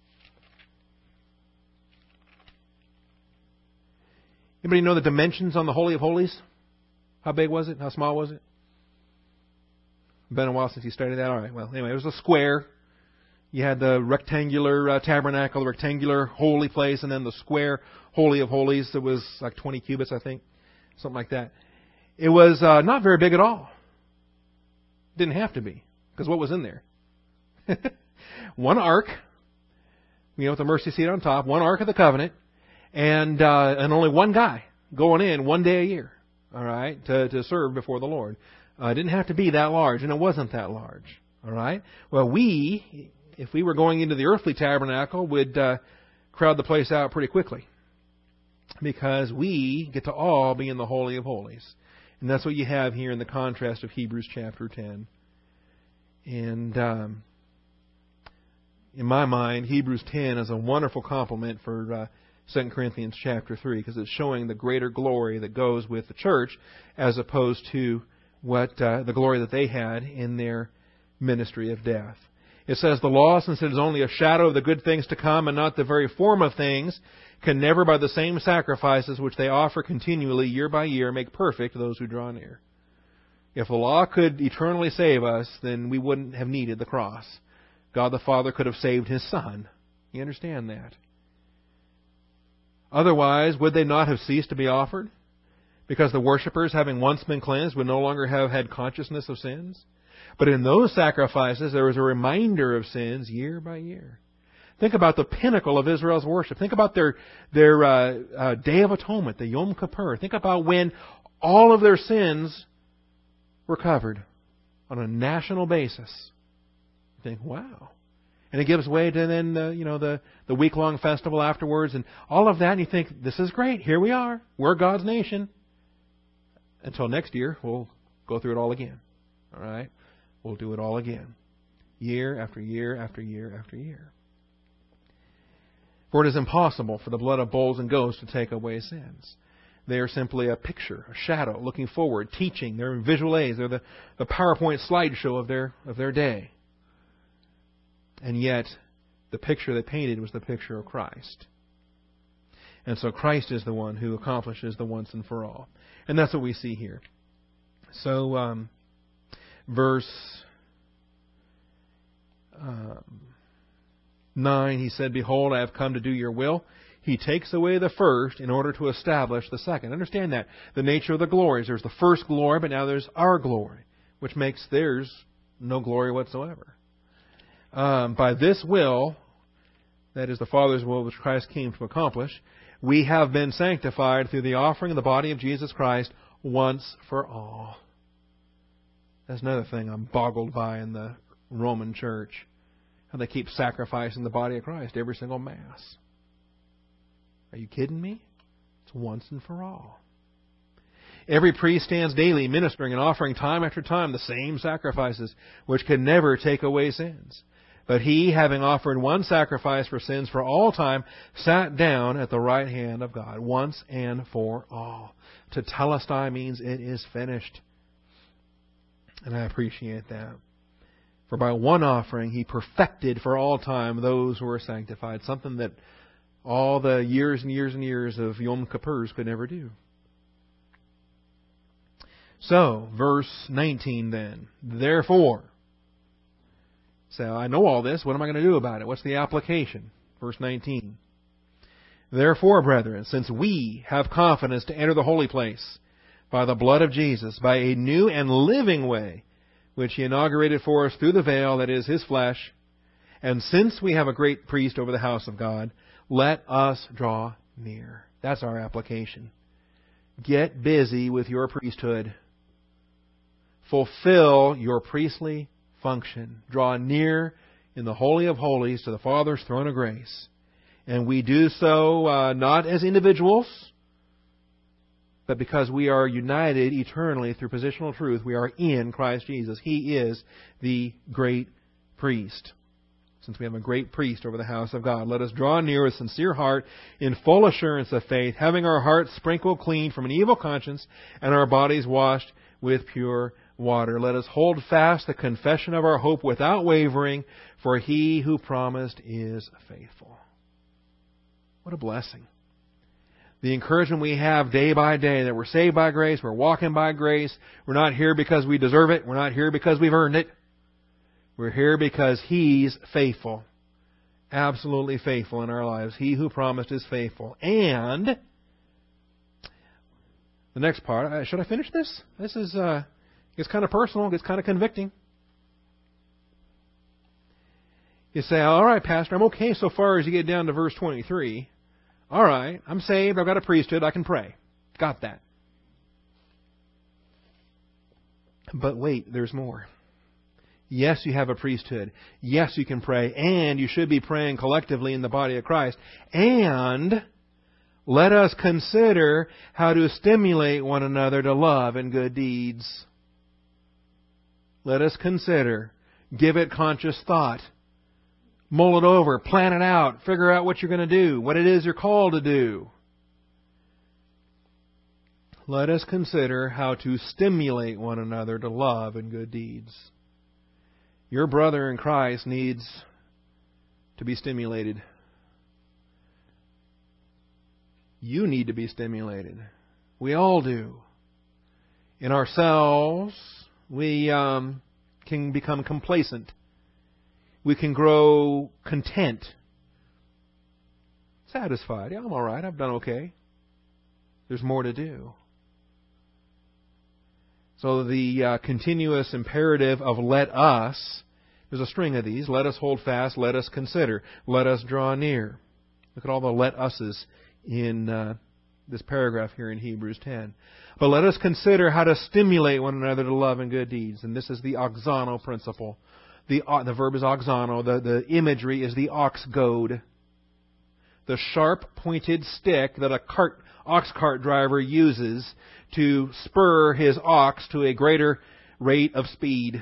Anybody know the dimensions on the Holy of Holies? How big was it? How small was it? Been a while since you studied that. All right. Well, anyway, it was a square. You had the rectangular tabernacle, the rectangular holy place, and then the square Holy of Holies that was like 20 cubits, I think. Something like that. It was not very big at all. Didn't have to be. Because what was in there? One ark, with the mercy seat on top, one ark of the covenant, and only one guy going in one day a year, all right, to serve before the Lord. It didn't have to be that large, and it wasn't that large, all right. Well, if we were going into the earthly tabernacle, would crowd the place out pretty quickly, because we get to all be in the Holy of Holies, and that's what you have here in the contrast of Hebrews chapter 10. And in my mind, Hebrews 10 is a wonderful complement for 2 Corinthians chapter 3, because it's showing the greater glory that goes with the church as opposed to what the glory that they had in their ministry of death. It says, the law, since it is only a shadow of the good things to come and not the very form of things, can never by the same sacrifices which they offer continually year by year make perfect those who draw near. If the law could eternally save us, then we wouldn't have needed the cross. God the Father could have saved His Son. You understand that? Otherwise, would they not have ceased to be offered? Because the worshippers, having once been cleansed, would no longer have had consciousness of sins. But in those sacrifices, there was a reminder of sins year by year. Think about the pinnacle of Israel's worship. Think about their Day of Atonement, the Yom Kippur. Think about when all of their sins were covered on a national basis. You think, wow. And it gives way to then the week-long festival afterwards and all of that. And you think, this is great. Here we are. We're God's nation. Until next year, we'll go through it all again. All right? We'll do it all again. Year after year after year after year. For it is impossible for the blood of bulls and goats to take away sins. They are simply a picture, a shadow, looking forward, teaching. They're visual aids. They're the PowerPoint slideshow of their day. And yet, the picture they painted was the picture of Christ. And so Christ is the one who accomplishes the once and for all. And that's what we see here. So, verse 9, he said, "Behold, I have come to do your will." He takes away the first in order to establish the second. Understand that. The nature of the glories. There's the first glory, but now there's our glory, which makes theirs no glory whatsoever. By this will, that is the Father's will which Christ came to accomplish, we have been sanctified through the offering of the body of Jesus Christ once for all. That's another thing I'm boggled by in the Roman Church. How they keep sacrificing the body of Christ every single Mass. Are you kidding me? It's once and for all. Every priest stands daily ministering and offering time after time the same sacrifices, which can never take away sins. But he, having offered one sacrifice for sins for all time, sat down at the right hand of God, once and for all. Tetelestai means it is finished. And I appreciate that. For by one offering he perfected for all time those who were sanctified. Something that all the years and years and years of Yom Kippurs could never do. So, verse 19 then. Therefore. So, I know all this. What am I going to do about it? What's the application? Verse 19. Therefore, brethren, since we have confidence to enter the holy place by the blood of Jesus, by a new and living way, which He inaugurated for us through the veil, that is, His flesh, and since we have a great priest over the house of God, let us draw near. That's our application. Get busy with your priesthood. Fulfill your priestly function. Draw near in the Holy of Holies to the Father's throne of grace. And we do so not as individuals, but because we are united eternally through positional truth. We are in Christ Jesus. He is the great priest. Since we have a great priest over the house of God, let us draw near with sincere heart, in full assurance of faith, having our hearts sprinkled clean from an evil conscience and our bodies washed with pure water. Let us hold fast the confession of our hope without wavering, for He who promised is faithful. What a blessing. The encouragement we have day by day that we're saved by grace, we're walking by grace, we're not here because we deserve it, we're not here because we've earned it. We're here because He's faithful. Absolutely faithful in our lives. He who promised is faithful. And the next part, should I finish this? This is gets kind of personal, gets kind of convicting. You say, all right, Pastor, I'm okay so far as you get down to verse 23. All right, I'm saved, I've got a priesthood, I can pray. Got that. But wait, there's more. Yes, you have a priesthood. Yes, you can pray. And you should be praying collectively in the body of Christ. And let us consider how to stimulate one another to love and good deeds. Let us consider. Give it conscious thought. Mull it over. Plan it out. Figure out what you're going to do. What it is you're called to do. Let us consider how to stimulate one another to love and good deeds. Your brother in Christ needs to be stimulated. You need to be stimulated. We all do. In ourselves, we can become complacent. We can grow content. Satisfied. Yeah, I'm all right. I've done okay. There's more to do. So the continuous imperative of let us, there's a string of these. Let us hold fast. Let us consider. Let us draw near. Look at all the let us's in this paragraph here in Hebrews 10. But let us consider how to stimulate one another to love and good deeds. And this is the oxano principle. The verb is oxano. The imagery is the ox goad. The sharp pointed stick that a ox cart driver uses to spur his ox to a greater rate of speed.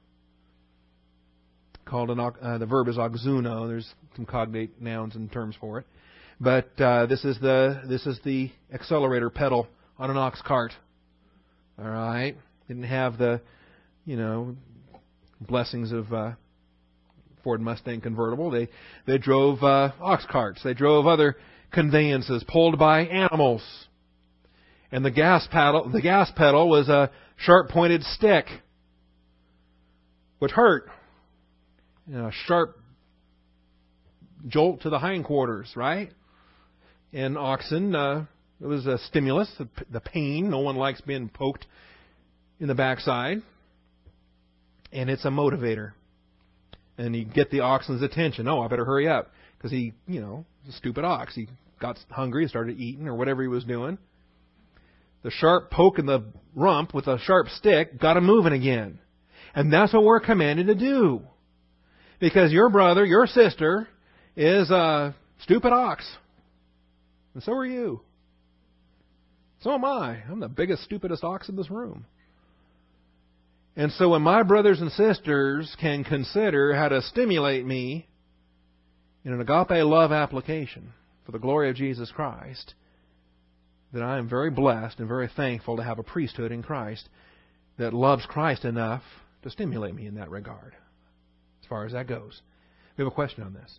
The verb is oxuno. There's some cognate nouns and terms for it. But this is the accelerator pedal on an ox cart. All right, didn't have the blessings of Ford Mustang convertible. They drove ox carts. They drove other conveyances pulled by animals. And the gas pedal was a sharp-pointed stick, which hurt. A sharp jolt to the hindquarters, right? And oxen, it was a stimulus, the pain. No one likes being poked in the backside. And it's a motivator. And you get the oxen's attention. Oh, I better hurry up. Because he's a stupid ox. He got hungry, started eating, or whatever he was doing. The sharp poke in the rump with a sharp stick got him moving again. And that's what we're commanded to do. Because your brother, your sister, is a stupid ox. And so are you. So am I. I'm the biggest, stupidest ox in this room. And so when my brothers and sisters can consider how to stimulate me in an agape love application for the glory of Jesus Christ, then I am very blessed and very thankful to have a priesthood in Christ that loves Christ enough to stimulate me in that regard, as far as that goes. We have a question on this.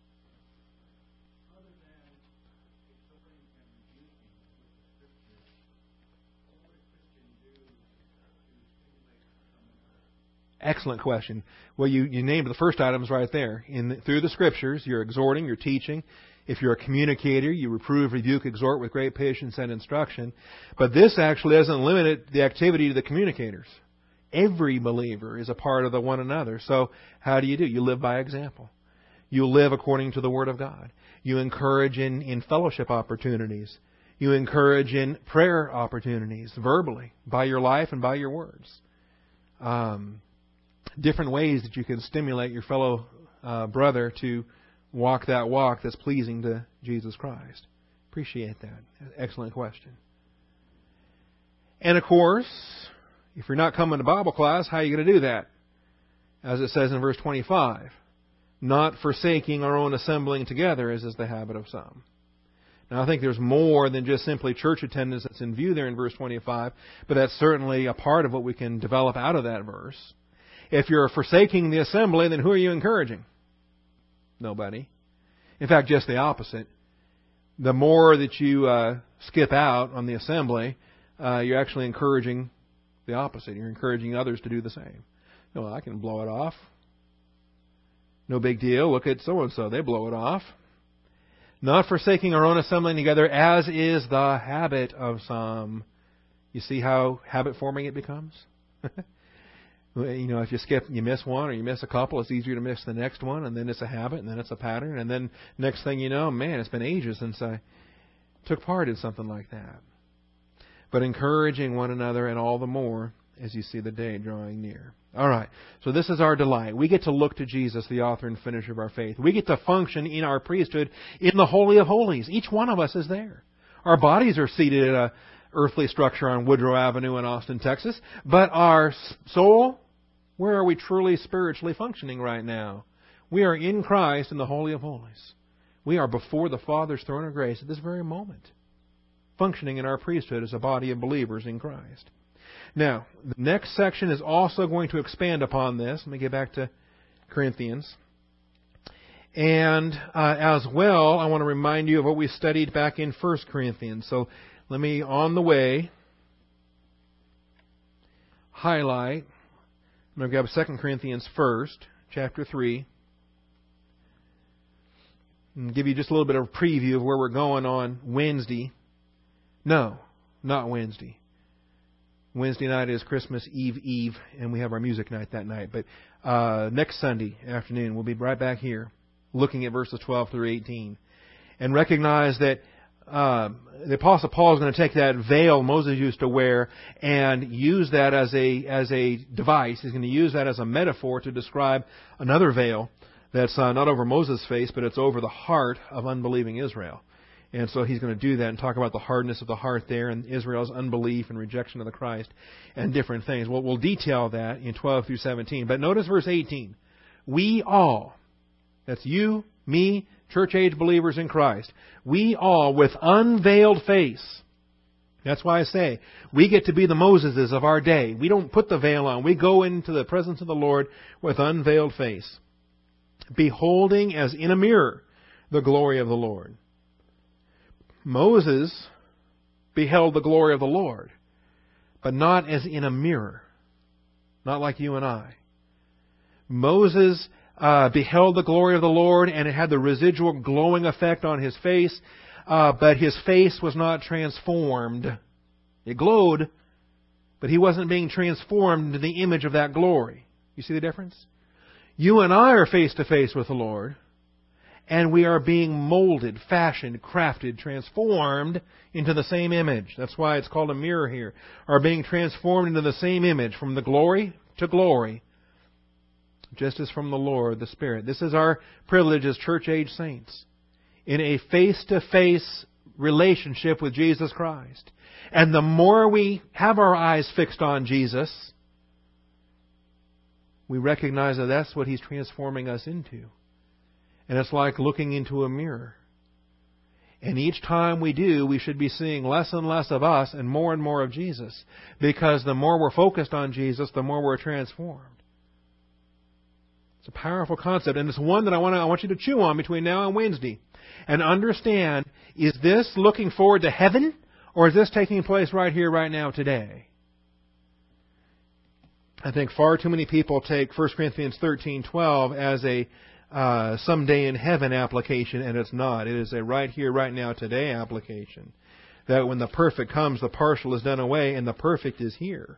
Excellent question. Well, you named the first items right there. Through the Scriptures, you're exhorting, you're teaching. If you're a communicator, you reprove, rebuke, exhort with great patience and instruction. But this actually doesn't limit the activity to the communicators. Every believer is a part of the one another. So how do? You live by example. You live according to the Word of God. You encourage in fellowship opportunities. You encourage in prayer opportunities, verbally, by your life and by your words. Different ways that you can stimulate your fellow brother to walk that walk that's pleasing to Jesus Christ. Appreciate that. Excellent question. And of course, if you're not coming to Bible class, how are you going to do that? As it says in verse 25, not forsaking our own assembling together, as is the habit of some. Now, I think there's more than just simply church attendance that's in view there in verse 25, but that's certainly a part of what we can develop out of that verse. If you're forsaking the assembly, then who are you encouraging? Nobody. In fact, just the opposite. The more that you skip out on the assembly, you're actually encouraging the opposite. You're encouraging others to do the same. No, I can blow it off. No big deal. Look at so-and-so. They blow it off. Not forsaking our own assembling together, as is the habit of some. You see how habit-forming it becomes? If you miss one or you miss a couple, it's easier to miss the next one, and then it's a habit, and then it's a pattern, and then next thing you know, man, it's been ages since I took part in something like that. But encouraging one another, and all the more as you see the day drawing near. All right, so this is our delight. We get to look to Jesus, the author and finisher of our faith. We get to function in our priesthood in the Holy of Holies. Each one of us is there. Our bodies are seated in an earthly structure on Woodrow Avenue in Austin, Texas, but our soul, where are we truly spiritually functioning right now? We are in Christ in the Holy of Holies. We are before the Father's throne of grace at this very moment, functioning in our priesthood as a body of believers in Christ. Now, the next section is also going to expand upon this. Let me get back to Corinthians. And as well, I want to remind you of what we studied back in 1 Corinthians. So let me, on the way, highlight. I'm going to grab 2 Corinthians first, chapter 3. And give you just a little bit of a preview of where we're going on Wednesday. No, not Wednesday. Wednesday night is Christmas Eve, and we have our music night that night. But next Sunday afternoon, we'll be right back here looking at verses 12 through 18. And recognize that the Apostle Paul is going to take that veil Moses used to wear and use that as a device. He's going to use that as a metaphor to describe another veil that's not over Moses' face, but it's over the heart of unbelieving Israel. And so he's going to do that and talk about the hardness of the heart there and Israel's unbelief and rejection of the Christ and different things. Well, we'll detail that in 12 through 17. But notice verse 18. We all, that's you, me, church-age believers in Christ, we all with unveiled face. That's why I say we get to be the Moseses of our day. We don't put the veil on. We go into the presence of the Lord with unveiled face, beholding as in a mirror the glory of the Lord. Moses beheld the glory of the Lord, but not as in a mirror, not like you and I. Moses beheld the glory of the Lord, and it had the residual glowing effect on his face, but his face was not transformed. It glowed, but he wasn't being transformed into the image of that glory. You see the difference? You and I are face to face with the Lord, and we are being molded, fashioned, crafted, transformed into the same image. That's why it's called a mirror here. Are being transformed into the same image, from the glory to glory, just as from the Lord, the Spirit. This is our privilege as church-age saints, in a face-to-face relationship with Jesus Christ. And the more we have our eyes fixed on Jesus, we recognize that that's what He's transforming us into. And it's like looking into a mirror. And each time we do, we should be seeing less and less of us and more of Jesus. Because the more we're focused on Jesus, the more we're transformed. It's a powerful concept, and it's one that I want you to chew on between now and Wednesday. And understand, is this looking forward to heaven, or is this taking place right here, right now, today? I think far too many people take 1 Corinthians 13:12 as a someday in heaven application, and it's not. It is a right here, right now, today application. That when the perfect comes, the partial is done away, and the perfect is here.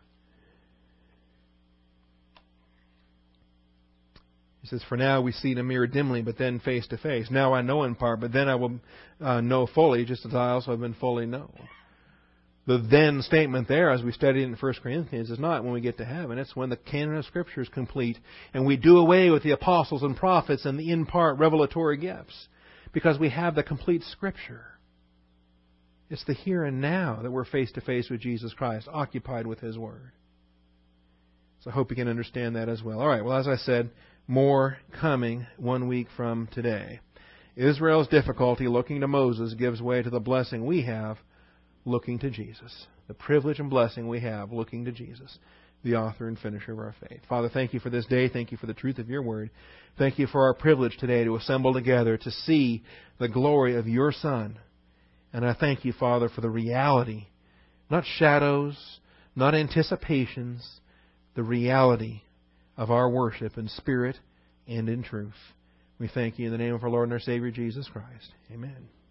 He says, for now we see in a mirror dimly, but then face to face. Now I know in part, but then I will know fully, just as I also have been fully known. The then statement there, as we studied in 1 Corinthians, is not when we get to heaven. It's when the canon of Scripture is complete and we do away with the apostles and prophets and the in-part revelatory gifts, because we have the complete Scripture. It's the here and now that we're face to face with Jesus Christ, occupied with His Word. So I hope you can understand that as well. All right, well, as I said, more coming 1 week from today. Israel's difficulty looking to Moses gives way to the blessing we have looking to Jesus. The privilege and blessing we have looking to Jesus, the author and finisher of our faith. Father, thank You for this day. Thank You for the truth of Your Word. Thank You for our privilege today to assemble together to see the glory of Your Son. And I thank You, Father, for the reality, not shadows, not anticipations, the reality of our worship in spirit and in truth. We thank You in the name of our Lord and our Savior, Jesus Christ. Amen.